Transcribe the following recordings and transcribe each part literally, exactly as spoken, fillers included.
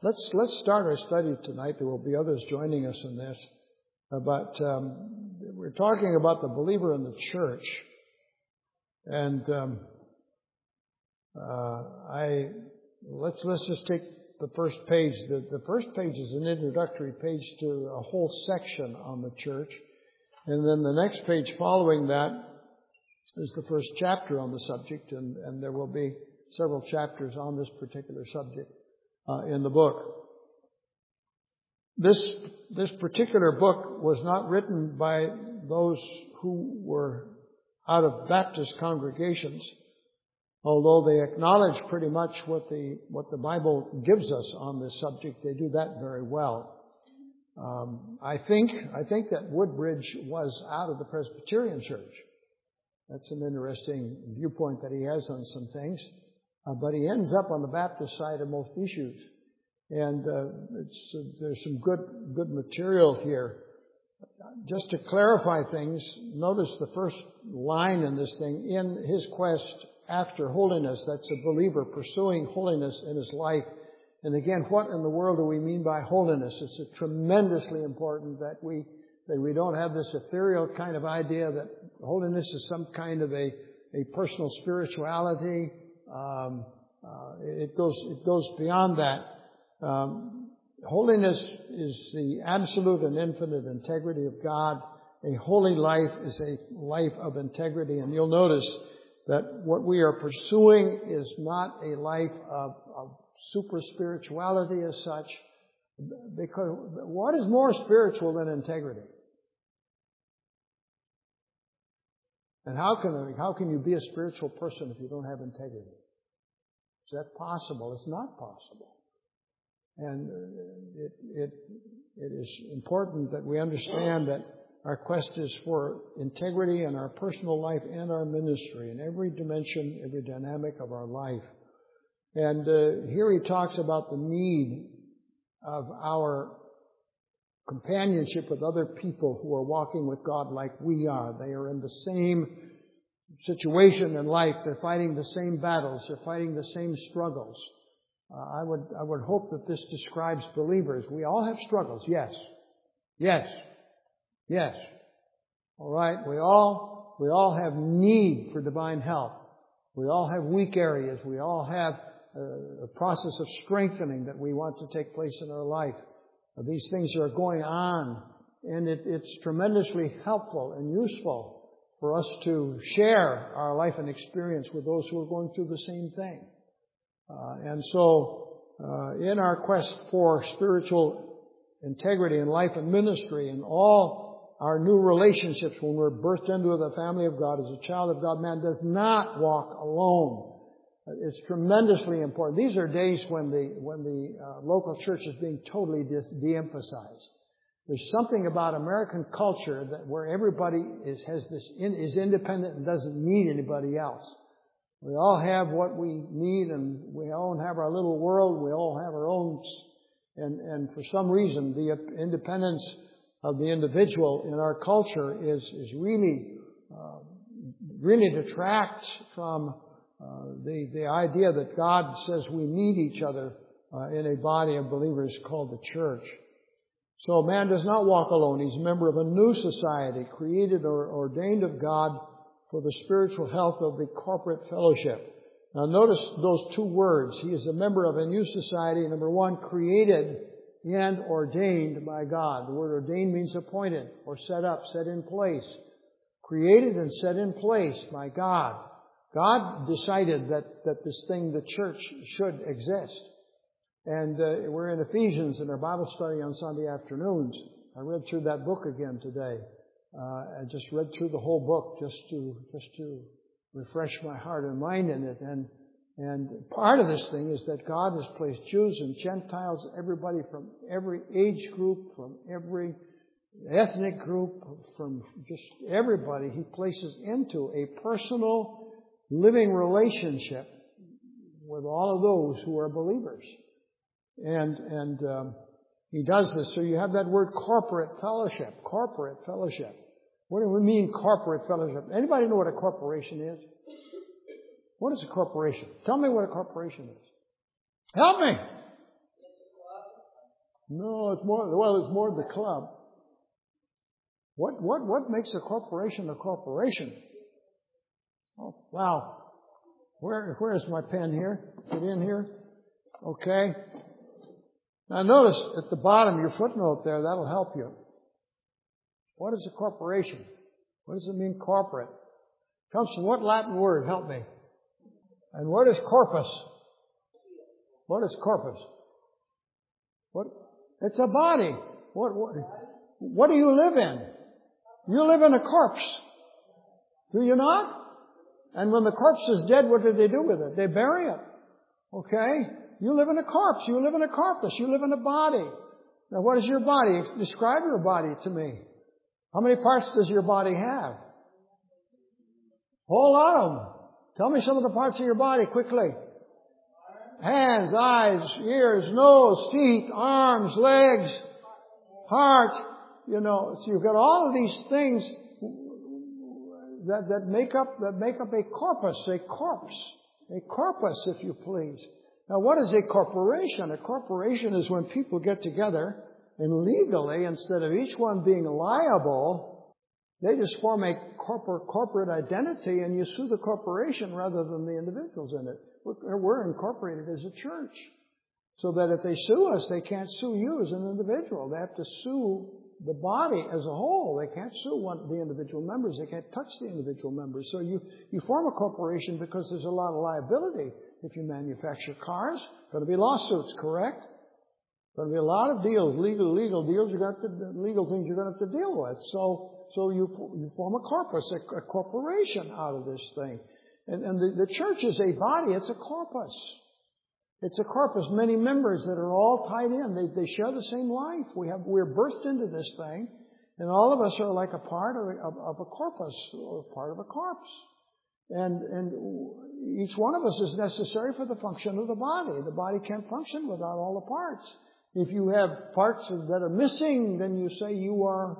let's let's start our study tonight. There will be others joining us in this. Uh, but um, we're talking about the believer in the church. And um, uh, I let's let's just take the first page. The, the first page is an introductory page to a whole section on the church. And then the next page following that is the first chapter on the subject, and, and there will be several chapters on this particular subject uh, in the book. This this particular book was not written by those who were out of Baptist congregations, although they acknowledge pretty much what the what the Bible gives us on this subject. They do that very well. Um, I think I think that Woodbridge was out of the Presbyterian Church. That's an interesting viewpoint that he has on some things. Uh, but he ends up on the Baptist side of most issues. And uh, it's, uh, there's some good good material here. Just to clarify things, notice the first line in this thing. In his quest after holiness, that's a believer pursuing holiness in his life. And again, what in the world do we mean by holiness? It's a tremendously important that we that we don't have this ethereal kind of idea that holiness is some kind of a, a personal spirituality. Um, uh, it goes it goes beyond that. Um, holiness is the absolute and infinite integrity of God. A holy life is a life of integrity, and you'll notice that what we are pursuing is not a life of, of super spirituality as such, because what is more spiritual than integrity? And how can how can you be a spiritual person if you don't have integrity? Is that possible? It's not possible. And it, it, it is important that we understand that our quest is for integrity in our personal life and our ministry, in every dimension, every dynamic of our life. And uh, here he talks about the need of our companionship with other people who are walking with God like we are. They are in the same situation in life. They're fighting the same battles. They're fighting the same struggles. Uh, I would I would hope that this describes believers. We all have struggles. Yes. Yes. Yes. All right. We all we all have need for divine help. We all have weak areas. We all have a, a process of strengthening that we want to take place in our life. Uh, these things are going on, and it, it's tremendously helpful and useful for us to share our life and experience with those who are going through the same thing. Uh, and so, uh, in our quest for spiritual integrity in life and ministry and all our new relationships when we're birthed into the family of God as a child of God, man does not walk alone. It's tremendously important. These are days when the when the uh, local church is being totally de- de-emphasized. There's something about American culture that where everybody is has this in, is independent and doesn't need anybody else. We all have what we need, and we all have our little world. We all have our own, and and for some reason, the independence of the individual in our culture is is really uh, really detracts from uh, the the idea that God says we need each other uh, in a body of believers called the church. So man does not walk alone. He's a member of a new society created or ordained of God for the spiritual health of the corporate fellowship. Now notice those two words. He is a member of a new society, number one, created and ordained by God. The word ordained means appointed or set up, set in place. Created and set in place by God. God decided that, that this thing, the church, should exist. And uh, we're in Ephesians in our Bible study on Sunday afternoons. I read through that book again today. Uh, I just read through the whole book just to just to refresh my heart and mind in it. And and part of this thing is that God has placed Jews and Gentiles, everybody from every age group, from every ethnic group, from just everybody, He places into a personal living relationship with all of those who are believers. And and um, He does this. So you have that word corporate fellowship. Corporate fellowship. What do we mean corporate fellowship? Anybody know what a corporation is? What is a corporation? Tell me what a corporation is. Help me. No, it's more, well, it's more the club. What, what, what makes a corporation a corporation? Oh, wow. Where, where is my pen here? Is it in here? Okay. Now notice at the bottom, your footnote there, that'll help you. What is a corporation? What does it mean, corporate? It comes from what Latin word? Help me. And what is corpus? What is corpus? What? It's a body. What, what, what do you live in? You live in a corpse. Do you not? And when the corpse is dead, what do they do with it? They bury it. Okay? You live in a corpse. You live in a corpus. You live in a body. Now, what is your body? Describe your body to me. How many parts does your body have? A whole lot of them. Tell me some of the parts of your body quickly. Hands, eyes, ears, nose, feet, arms, legs, heart. You know, so you've got all of these things that, that make up that make up a corpus, a corpse, a corpus, if you please. Now, what is a corporation? A corporation is when people get together and legally, instead of each one being liable, they just form a corporate corporate identity, and you sue the corporation rather than the individuals in it. We're, we're incorporated as a church, so that if they sue us, they can't sue you as an individual. They have to sue the body as a whole. They can't sue one, the individual members. They can't touch the individual members. So you, you form a corporation because there's a lot of liability. If you manufacture cars, going to be lawsuits, correct? Going to be a lot of deals, legal, legal deals. You got to, legal things you're going to have to deal with. So, so you, you form a corpus, a, a corporation out of this thing. And, and the, the church is a body. It's a corpus. It's a corpus, many members that are all tied in. They, they share the same life. We have, we're birthed into this thing, and all of us are like a part of, of, of a corpus, or part of a corpse. And, and each one of us is necessary for the function of the body. The body can't function without all the parts. If you have parts that are missing, then you say you are,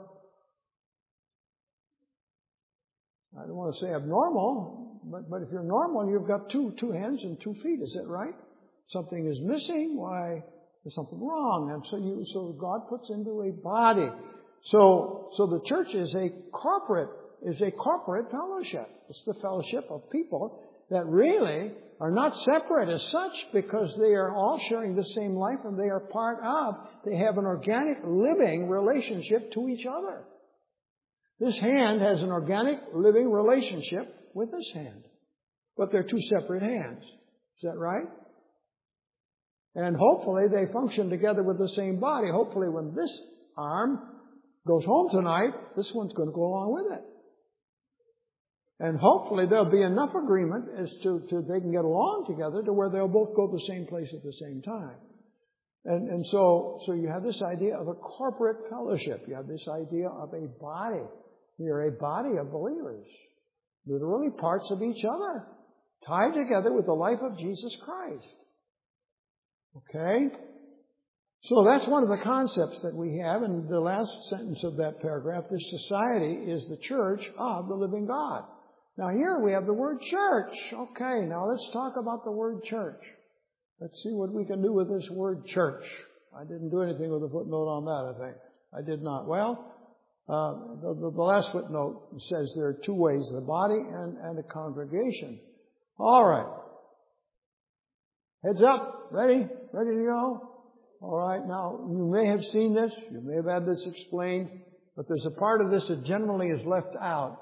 I don't want to say abnormal, but, but if you're normal, you've got two, two hands and two feet. Is that right? Something is missing, why, there's something wrong. And so you, so God puts into a body. So, so the church is a corporate, is a corporate fellowship. It's the fellowship of people that really are not separate as such, because they are all sharing the same life and they are part of, they have an organic living relationship to each other. This hand has an organic living relationship with this hand. But they're two separate hands. Is that right? And hopefully they function together with the same body. Hopefully when this arm goes home tonight, this one's going to go along with it. And hopefully there'll be enough agreement as to, to they can get along together to where they'll both go the same place at the same time. And, and so, so you have this idea of a corporate fellowship. You have this idea of a body. You're a body of believers, literally parts of each other, tied together with the life of Jesus Christ. Okay? So that's one of the concepts that we have. And the last sentence of that paragraph, this society is the church of the living God. Now here we have the word church. Okay, now let's talk about the word church. Let's see what we can do with this word church. I didn't do anything with a footnote on that, I think. I did not. Well, uh, the, the, the last footnote says there are two ways, the body and, and the congregation. All right. Heads up. Ready? Ready to go? All right. Now, you may have seen this. You may have had this explained. But there's a part of this that generally is left out.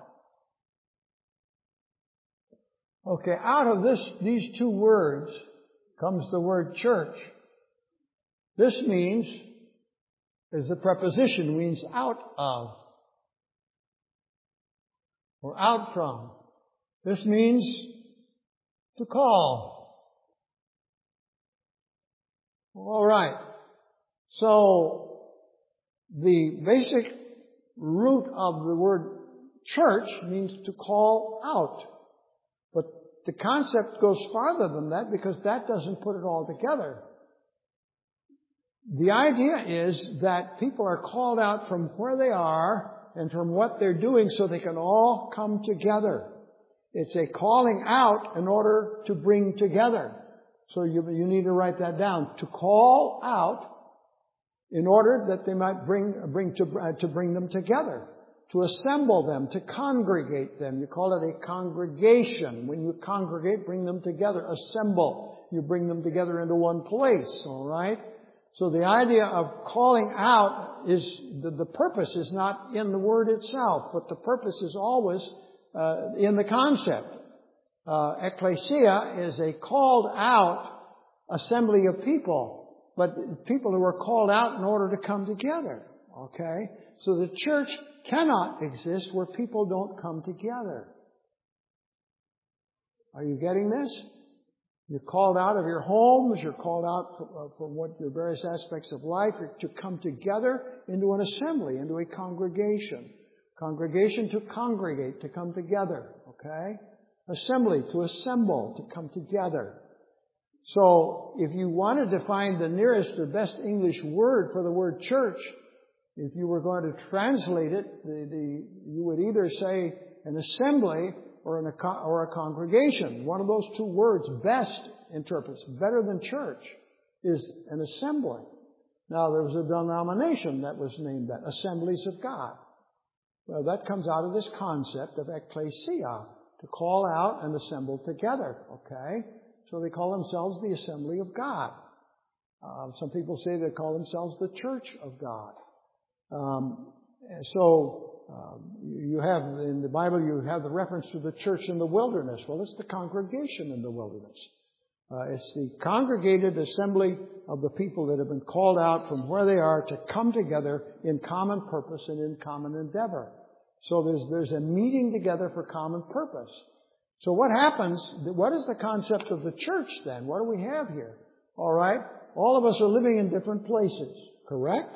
Okay. Out of this, these two words comes the word church. This means, is the preposition, means out of. Or out from. This means to call. All right. So, the basic root of the word church means to call out. But the concept goes farther than that, because that doesn't put it all together. The idea is that people are called out from where they are and from what they're doing so they can all come together. It's a calling out in order to bring together. So you, you need to write that down. To call out in order that they might bring, bring to, uh, to bring them together, to assemble them, to congregate them. You call it a congregation. When you congregate, bring them together. Assemble. You bring them together into one place, all right? So the idea of calling out is, the, the purpose is not in the word itself, but the purpose is always uh, in the concept. Uh, ecclesia is a called out assembly of people, but people who are called out in order to come together, okay? So the church cannot exist where people don't come together. Are you getting this? You're called out of your homes. You're called out from, from what your various aspects of life to come together into an assembly, into a congregation. Congregation to congregate, to come together. Okay? Assembly to assemble, to come together. So if you wanted to find the nearest or best English word for the word church, if you were going to translate it, the, the, you would either say an assembly or, an, or a congregation. One of those two words best interprets, better than church, is an assembly. Now, there was a denomination that was named that, Assemblies of God. Well, that comes out of this concept of ecclesia, to call out and assemble together, okay? So they call themselves the Assembly of God. Um, some people say they call themselves the Church of God. Um, so um, you have, in the Bible, you have the reference to the church in the wilderness. Well, it's the congregation in the wilderness. Uh, it's the congregated assembly of the people that have been called out from where they are to come together in common purpose and in common endeavor. So there's, there's a meeting together for common purpose. So what happens, what is the concept of the church then? What do we have here? All right. All of us are living in different places, correct?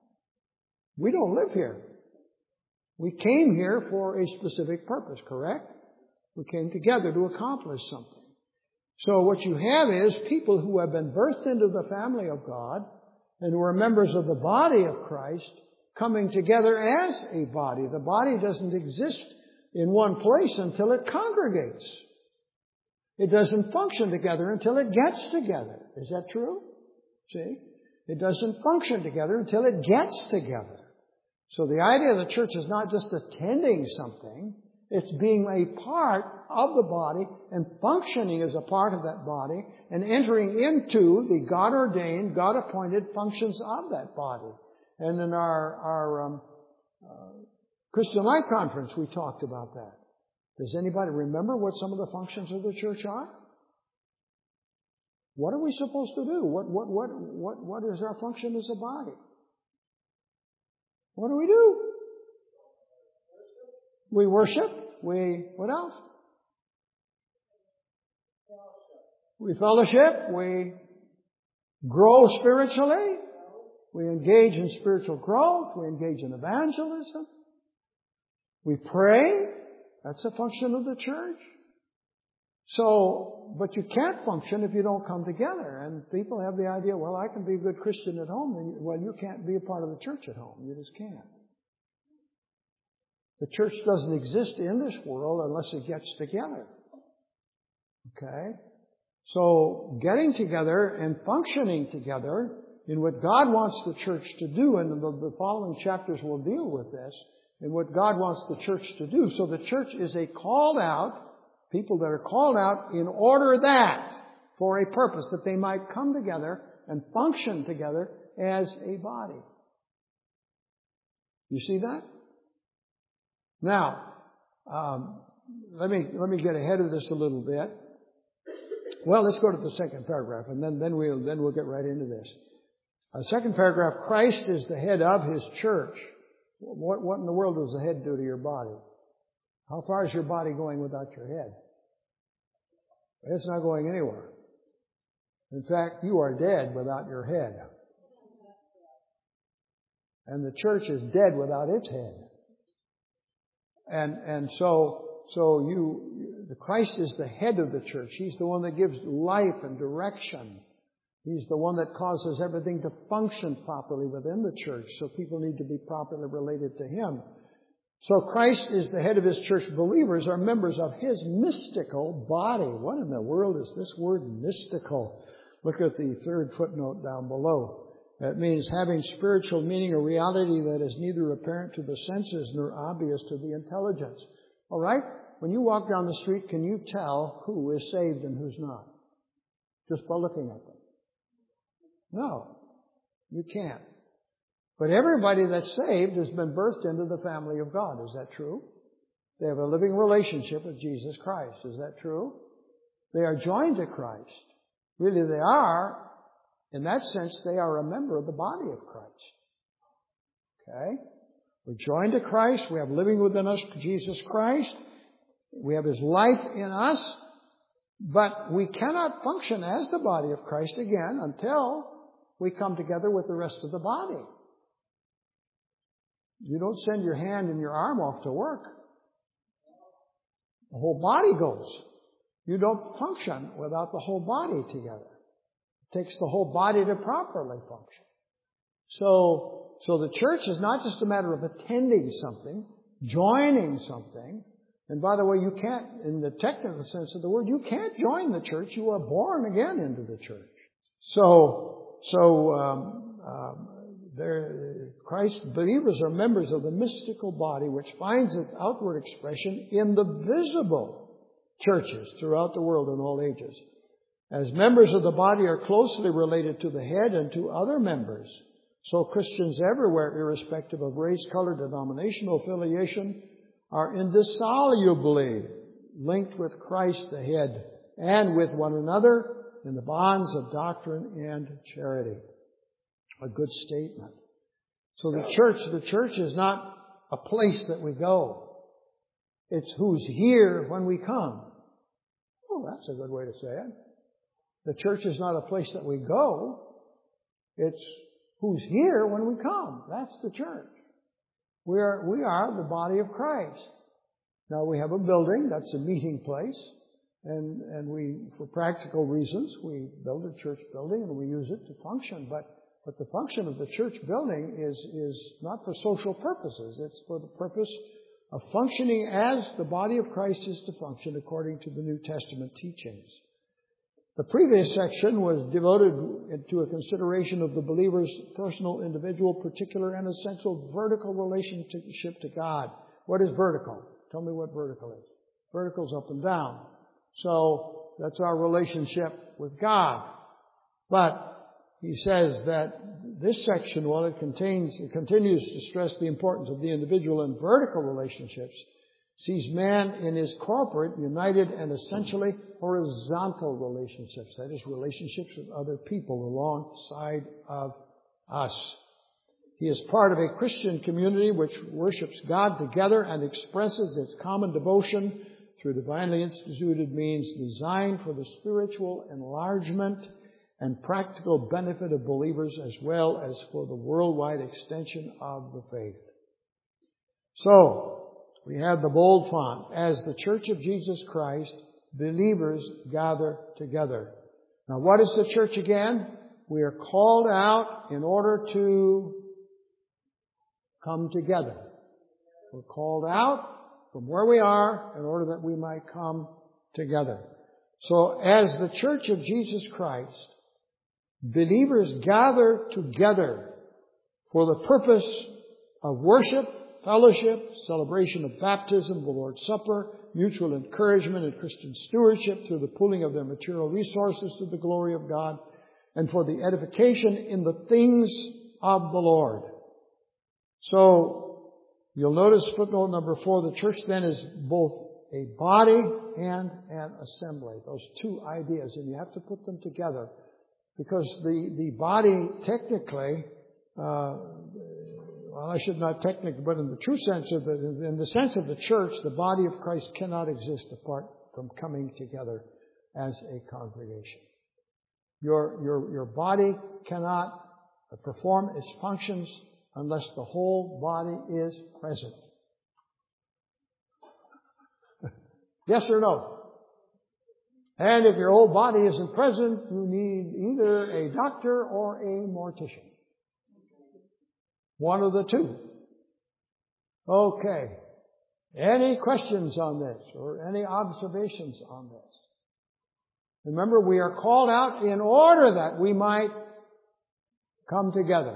We don't live here. We came here for a specific purpose, correct? We came together to accomplish something. So what you have is people who have been birthed into the family of God and who are members of the body of Christ coming together as a body. The body doesn't exist in one place until it congregates. It doesn't function together until it gets together. Is that true? See? It doesn't function together until it gets together. So the idea of the church is not just attending something. It's being a part of the body and functioning as a part of that body and entering into the God-ordained, God-appointed functions of that body. And in our, our um, uh, Christian Life Conference, we talked about that. Does anybody remember what some of the functions of the church are? What are we supposed to do? What, what, what, what, what is our function as a body? What do we do? We worship. We, what else? We fellowship. We grow spiritually. We engage in spiritual growth. We engage in evangelism. We pray. That's a function of the church. So, but you can't function if you don't come together. And people have the idea, well, I can be a good Christian at home. And, well, you can't be a part of the church at home. You just can't. The church doesn't exist in this world unless it gets together. Okay? So, getting together and functioning together in what God wants the church to do, and the, the following chapters will deal with this, in what God wants the church to do. So the church is a called out, people that are called out in order that, for a purpose, that they might come together and function together as a body. You see that? Now, um, let me let me get ahead of this a little bit. Well, let's go to the second paragraph, and then then we'll then we'll get right into this. Uh, second paragraph: Christ is the head of His church. What what in the world does the head do to your body? How far is your body going without your head? It's not going anywhere. In fact, you are dead without your head. And the church is dead without its head. And and so so you the Christ is the head of the church. He's the one that gives life and direction. He's the one that causes everything to function properly within the church. So people need to be properly related to Him. So Christ is the head of His church. Believers are members of His mystical body. What in the world is this word mystical? Look at the third footnote down below. That means having spiritual meaning or reality that is neither apparent to the senses nor obvious to the intelligence. All right? When you walk down the street, can you tell who is saved and who's not? Just by looking at them. No, you can't. But everybody that's saved has been birthed into the family of God. Is that true? They have a living relationship with Jesus Christ. Is that true? They are joined to Christ. Really, they are. In that sense, they are a member of the body of Christ. Okay? We're joined to Christ. We have living within us Jesus Christ. We have His life in us. But we cannot function as the body of Christ again until we come together with the rest of the body. You don't send your hand and your arm off to work. The whole body goes. You don't function without the whole body together. It takes the whole body to properly function. So, so the church is not just a matter of attending something, joining something. And by the way, you can't, in the technical sense of the word, you can't join the church. You are born again into the church. So, so um, um, there, Christ believers are members of the mystical body, which finds its outward expression in the visible churches throughout the world in all ages. As members of the body are closely related to the head and to other members, so Christians everywhere, irrespective of race, color, denominational affiliation, are indissolubly linked with Christ the head and with one another in the bonds of doctrine and charity. A good statement. So the church, the church is not a place that we go. It's who's here when we come. Oh, that's a good way to say it. The church is not a place that we go. It's who's here when we come. That's the church. We are, we are the body of Christ. Now we have a building, that's a meeting place, and, and we, for practical reasons, we build a church building and we use it to function, but, but the function of the church building is, is not for social purposes, it's for the purpose of functioning as the body of Christ is to function according to the New Testament teachings. The previous section was devoted to a consideration of the believer's personal, individual, particular, and essential vertical relationship to God. What is vertical? Tell me what vertical is. Vertical is up and down. So that's our relationship with God. But he says that this section, while it contains, it continues to stress the importance of the individual and vertical relationships, sees man in his corporate, united, and essentially horizontal relationships. That is, relationships with other people alongside of us. He is part of a Christian community which worships God together and expresses its common devotion through divinely instituted means designed for the spiritual enlargement and practical benefit of believers as well as for the worldwide extension of the faith. So, we have the bold font. As the Church of Jesus Christ, believers gather together. Now, what is the church again? We are called out in order to come together. We're called out from where we are in order that we might come together. So, as the Church of Jesus Christ, believers gather together for the purpose of worship, fellowship, celebration of baptism, the Lord's Supper, mutual encouragement and Christian stewardship through the pooling of their material resources to the glory of God, and for the edification in the things of the Lord. So, you'll notice footnote number four, the church then is both a body and an assembly. Those two ideas, and you have to put them together, because the, the body technically, uh, well, I should not technically, but in the true sense of it, in the sense of the church, the body of Christ cannot exist apart from coming together as a congregation. Your, your, your body cannot perform its functions unless the whole body is present. Yes or no? And if your whole body isn't present, you need either a doctor or a mortician. One of the two. Okay. Any questions on this or any observations on this? Remember, we are called out in order that we might Come together.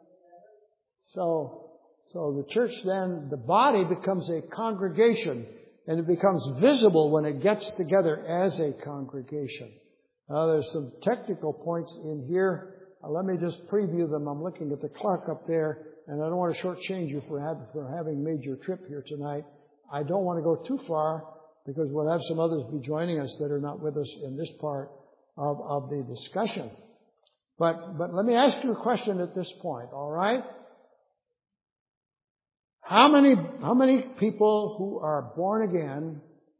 So, so the church then, the body becomes a congregation, and it becomes visible when it gets together as a congregation. Now, there's some technical points in here. Uh, let me just preview them. I'm looking at the clock up there, and I don't want to shortchange you for, have, for having made your trip here tonight. I don't want to go too far, because we'll have some others be joining us that are not with us in this part of, of the discussion. But, but let me ask you a question at this point, all right? How many, how many people who are born again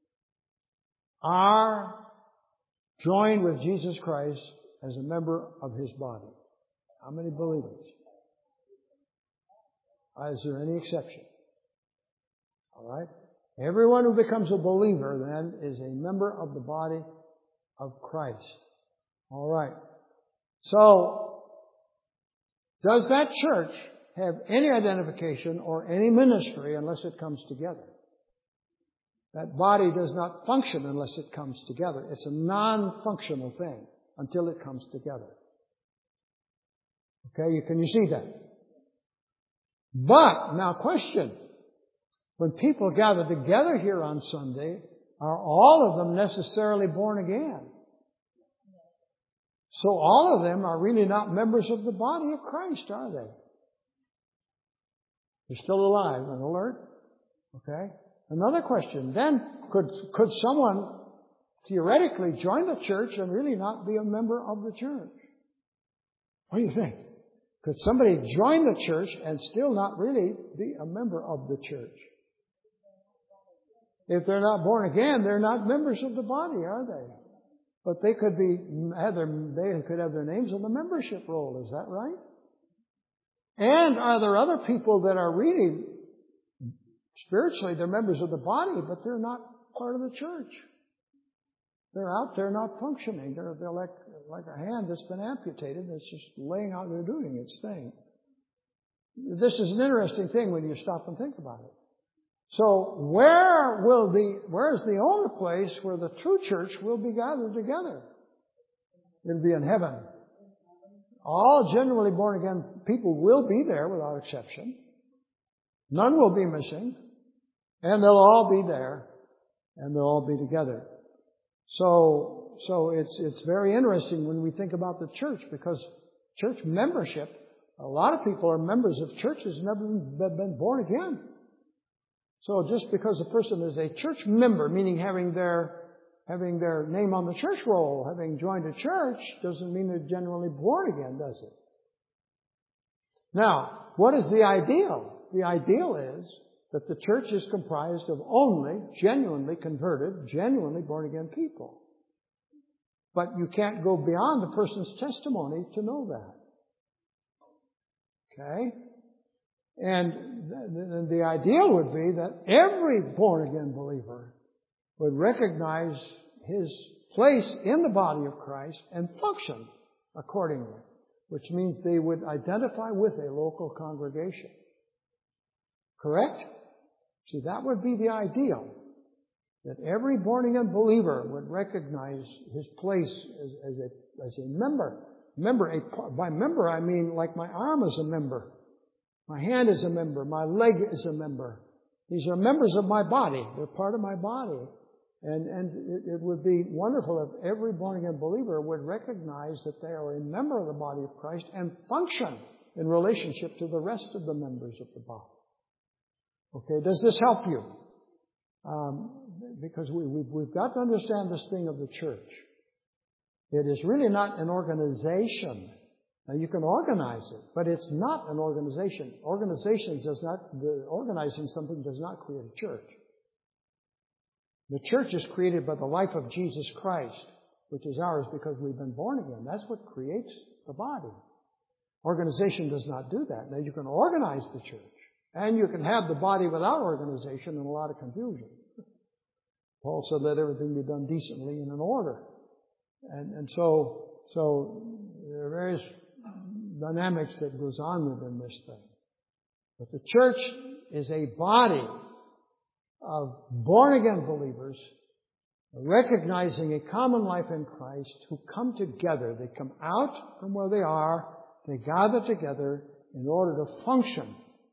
are joined with Jesus Christ as a member of His body? How many believers? Is there any exception? All right? Everyone who becomes a believer then is a member of the body of Christ. All right. So, does that church have any identification or any ministry unless it comes together? That body does not function unless it comes together. It's a non-functional thing until it comes together. Okay, you, can you see that? But, now question. When people gather together here on Sunday, are all of them necessarily born again? So all of them are really not members of the body of Christ, are they? They're still alive and alert. Okay? Another question. Then, could, could someone theoretically join the church and really not be a member of the church? What do you think? Could somebody join the church and still not really be a member of the church? If they're not born again, they're not members of the body, are they? But they could be, have their, they could have their names on the membership roll. Is that right? And are there other people that are really, spiritually, they're members of the body, but they're not part of the church? They're out there not functioning. They're, they're like, like a hand that's been amputated. It's just laying out there doing its thing. This is an interesting thing when you stop and think about it. So where will the, where is the only place where the true church will be gathered together? It'll be in heaven. All genuinely born again people will be there without exception. None will be missing. And they'll all be there. And they'll all be together. So, so it's, it's very interesting when we think about the church, because church membership, a lot of people are members of churches never been born again. So just because a person is a church member, meaning having their, having their name on the church roll, having joined a church, doesn't mean they're genuinely born again, does it? Now, what is the ideal? The ideal is that the church is comprised of only genuinely converted, genuinely born again people. But you can't go beyond the person's testimony to know that. Okay? And the, the ideal would be that every born-again believer would recognize his place in the body of Christ and function accordingly, which means they would identify with a local congregation. Correct? See, that would be the ideal, that every born-again believer would recognize his place as, as, a, as a member. Member, a, by member I mean like my arm is a member. My hand is a member. My leg is a member. These are members of my body. They're part of my body. And, and it, it would be wonderful if every born-again believer would recognize that they are a member of the body of Christ and function in relationship to the rest of the members of the body. Okay, does this help you? Um, because we, we've, we've got to understand this thing of the church. It is really not an organization. Now, you can organize it, but it's not an organization. Organization does not, the organizing something does not create a church. The church is created by the life of Jesus Christ, which is ours because we've been born again. That's what creates the body. Organization does not do that. Now, you can organize the church, and you can have the body without organization and a lot of confusion. Paul said, let everything be done decently and in order. And, and so, so there are various dynamics that goes on within this thing. But the church is a body of born-again believers recognizing a common life in Christ who come together. They come out from where they are. They gather together in order to function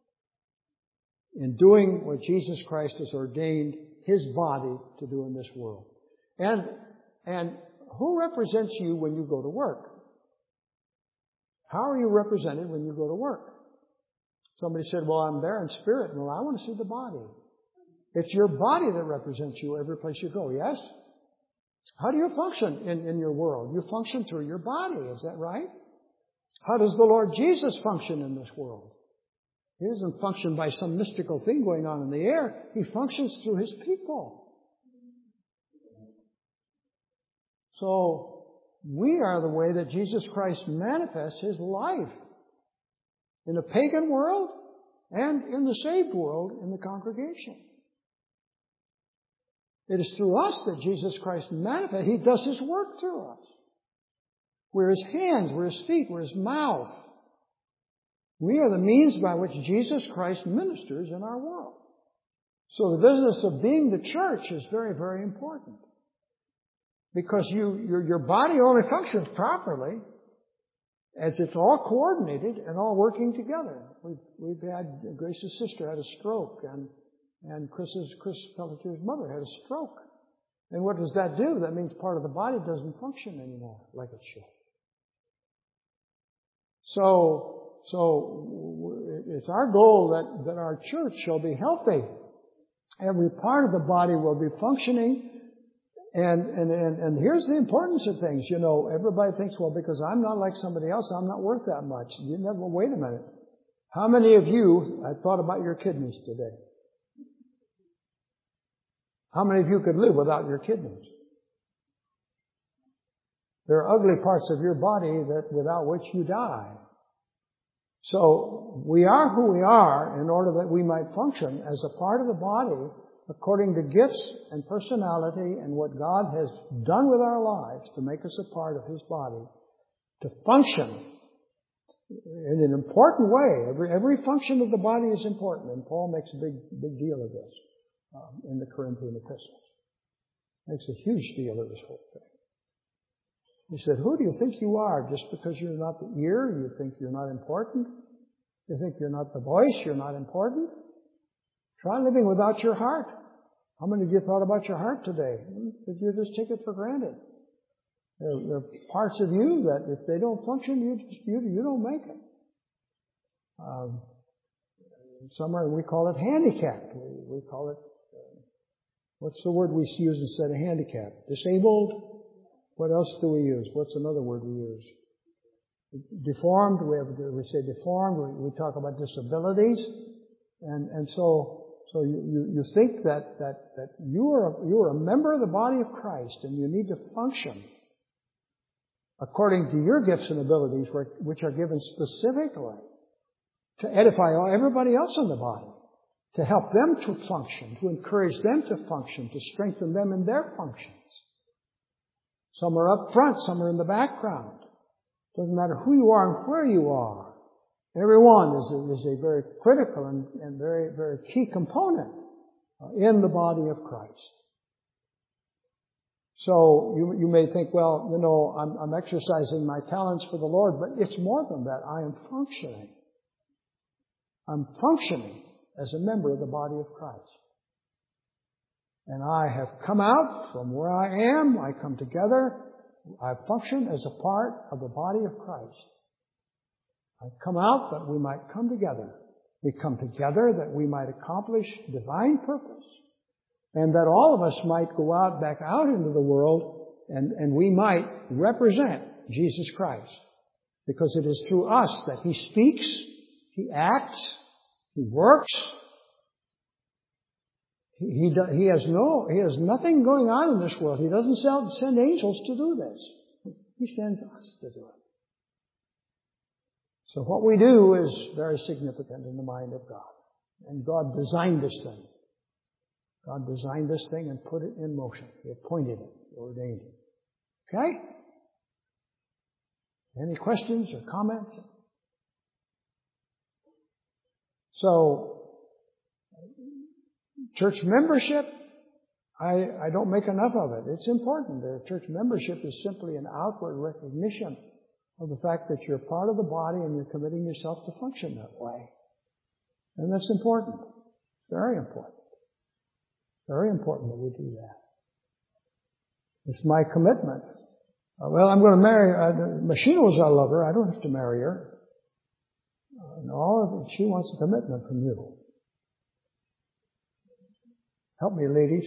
in doing what Jesus Christ has ordained His body to do in this world. And, and who represents you when you go to work? How are you represented when you go to work? Somebody said, well, I'm there in spirit. Well, I want to see the body. It's your body that represents you every place you go, yes? How do you function in, in your world? You function through your body, is that right? How does the Lord Jesus function in this world? He doesn't function by some mystical thing going on in the air. He functions through His people. So, we are the way that Jesus Christ manifests His life in the pagan world and in the saved world in the congregation. It is through us that Jesus Christ manifests. He does His work through us. We're His hands, we're His feet, we're His mouth. We are the means by which Jesus Christ ministers in our world. So the business of being the church is very, very important. Because you, your, your body only functions properly as it's all coordinated and all working together. We've, we've had, Grace's sister had a stroke, and, and Chris's, Chris Pelletier's mother had a stroke. And what does that do? That means part of the body doesn't function anymore like it should. So, so it's our goal that, that our church shall be healthy. Every part of the body will be functioning. And, and, and, and here's the importance of things. You know, everybody thinks, well, because I'm not like somebody else, I'm not worth that much. You never, well, wait a minute. How many of you have thought about your kidneys today? How many of you could live without your kidneys? There are ugly parts of your body that without which you die. So we are who we are in order that we might function as a part of the body according to gifts and personality and what God has done with our lives to make us a part of His body, to function in an important way. Every, every function of the body is important, and Paul makes a big, big deal of this um, in the Corinthian epistles. Makes a huge deal of this whole thing. He said, who do you think you are? Just because you're not the ear, you think you're not important? You think you're not the voice, you're not important? Try living without your heart. How many of you thought about your heart today? Did you just take it for granted? There, there are parts of you that if they don't function, you you, you don't make it. Um, somewhere we call it handicapped. We, we call it, uh, what's the word we use instead of handicapped? Disabled? What else do we use? What's another word we use? Deformed. We have we say deformed. We, we talk about disabilities, and and so so you, you, you think that that that you are you are a member of the body of Christ, and you need to function according to your gifts and abilities, which are given specifically to edify everybody else in the body, to help them to function, to encourage them to function, to strengthen them in their functions. Some are up front, some are in the background. Doesn't matter who you are and where you are. Everyone is a, is a very critical and, and very, very key component in the body of Christ. So you, you may think, well, you know, I'm, I'm exercising my talents for the Lord, but it's more than that. I am functioning. I'm functioning as a member of the body of Christ. And I have come out from where I am. I come together. I function as a part of the body of Christ. I come out that we might come together. We come together that we might accomplish divine purpose. And that all of us might go out, back out into the world, and, and we might represent Jesus Christ. Because it is through us that He speaks, He acts, He works. He, he, do, he has no, He has nothing going on in this world. He doesn't send angels to do this. He sends us to do it. So what we do is very significant in the mind of God. And God designed this thing. God designed this thing and put it in motion. He appointed it, ordained it. Okay? Any questions or comments? So, church membership, I, I don't make enough of it. It's important. The church membership is simply an outward recognition of the fact that you're part of the body and you're committing yourself to function that way. And that's important. Very important. Very important that we do that. It's my commitment. Uh, well, I'm going to marry her. Machine knows I love her. I don't have to marry her. Uh, no, she wants a commitment from you. Help me, ladies.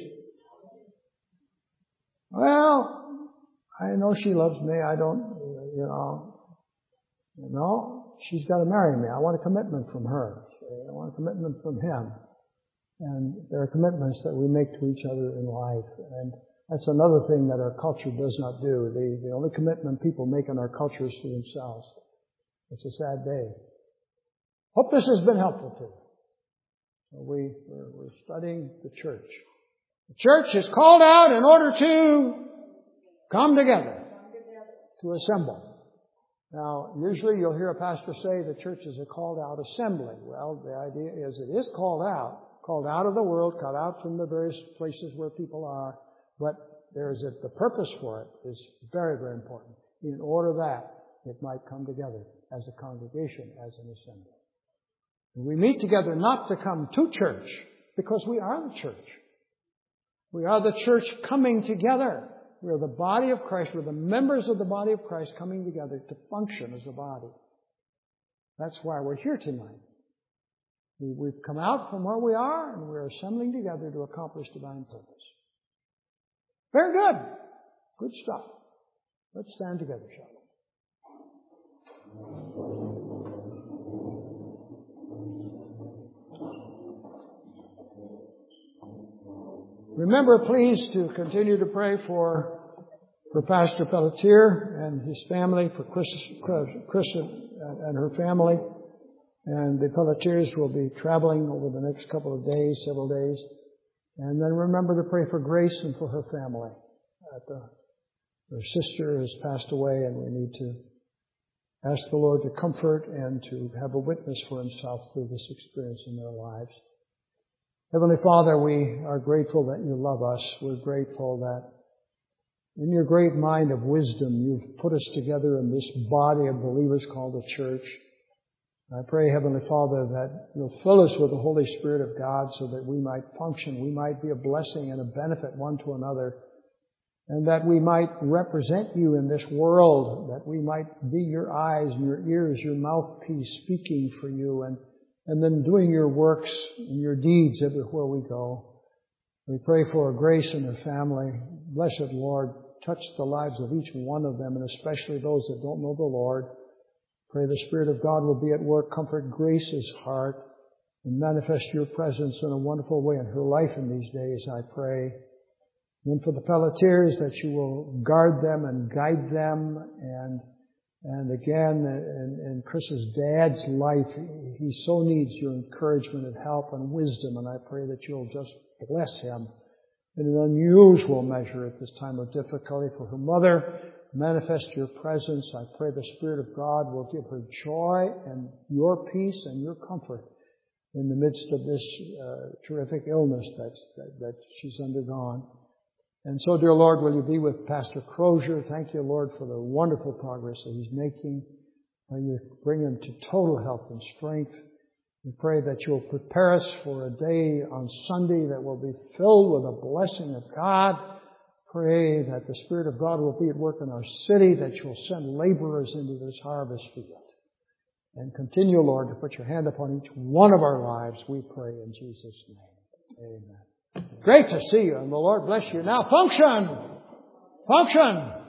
Well, I know she loves me. I don't, you know. No, she's got to marry me. I want a commitment from her. I want a commitment from him. And there are commitments that we make to each other in life. And that's another thing that our culture does not do. The, the only commitment people make in our culture is to themselves. It's a sad day. Hope this has been helpful to you. So we, we're, we're studying the church. The church is called out in order to come together, to assemble. Now, usually you'll hear a pastor say the church is a called out assembly. Well, the idea is it is called out, called out of the world, cut out from the various places where people are, but there's a, the purpose for it is very, very important. In order that it might come together as a congregation, as an assembly. We meet together not to come to church, because we are the church. We are the church coming together. We are the body of Christ. We're the members of the body of Christ coming together to function as a body. That's why we're here tonight. We've come out from where we are, and we're assembling together to accomplish divine purpose. Very good. Good stuff. Let's stand together, shall we? Remember, please, to continue to pray for, for Pastor Pelletier and his family, for Chris, Chris and her family. And the Pelletiers will be traveling over the next couple of days, several days. And then remember to pray for Grace and for her family. At the, her sister has passed away, and we need to ask the Lord to comfort and to have a witness for himself through this experience in their lives. Heavenly Father, we are grateful that you love us. We're grateful that in your great mind of wisdom, you've put us together in this body of believers called the church. I pray, Heavenly Father, that you'll fill us with the Holy Spirit of God so that we might function, we might be a blessing and a benefit one to another, and that we might represent you in this world, that we might be your eyes and your ears, your mouthpiece speaking for you, and and then doing your works and your deeds everywhere we go. We pray for Grace and her family. Blessed Lord, touch the lives of each one of them, and especially those that don't know the Lord. Pray the Spirit of God will be at work, comfort Grace's heart, and manifest your presence in a wonderful way in her life in these days, I pray. And for the Pelletiers, that you will guard them and guide them, and And again, in, in Chris's dad's life, he so needs your encouragement and help and wisdom, and I pray that you'll just bless him in an unusual measure at this time of difficulty. For her mother, manifest your presence. I pray the Spirit of God will give her joy and your peace and your comfort in the midst of this uh, terrific illness that's, that, that she's undergone. And so, dear Lord, will you be with Pastor Crozier? Thank you, Lord, for the wonderful progress that he's making. May you bring him to total health and strength. We pray that you'll prepare us for a day on Sunday that will be filled with a blessing of God. Pray that the Spirit of God will be at work in our city, that you'll send laborers into this harvest field. And continue, Lord, to put your hand upon each one of our lives, we pray in Jesus' name. Amen. Great to see you, and the Lord bless you. Now function! Function!